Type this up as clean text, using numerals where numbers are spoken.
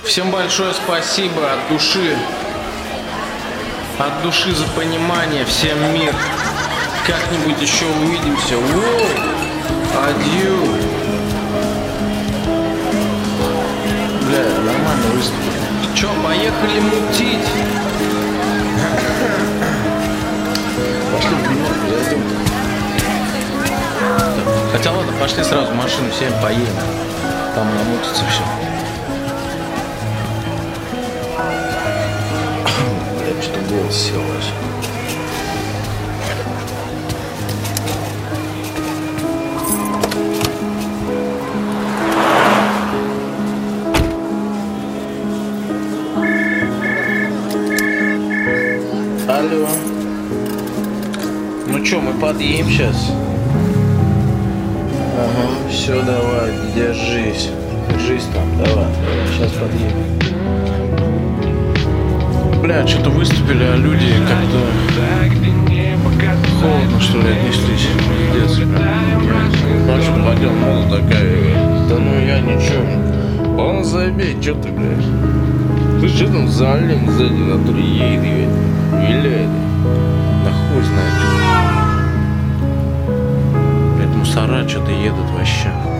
Всем большое спасибо от души. От души за понимание. Всем мир. Как-нибудь еще увидимся. Воу! Адью. Бля, нормально выступили. Че, поехали мутить? Пошли в минутку, зайдем. Хотя ладно, пошли сразу в машину, всем поедем. Там намутится все. Бля, что голос сел вообще. Алло. Ну чё, мы подъедем сейчас? Ага, все, давай, держись. Держись там, давай, сейчас подъедем. Бля, что-то выступили, а люди как-то холодно, что ли, отнеслись. Пиздец. Ну что, пойдем, мода такая. Да ну я ничего. Он заебей, что ты, блядь? Ты что там за олень сзади на туре едет, виляет? Да хуй знает. Блядь, мусора что-то едут вообще.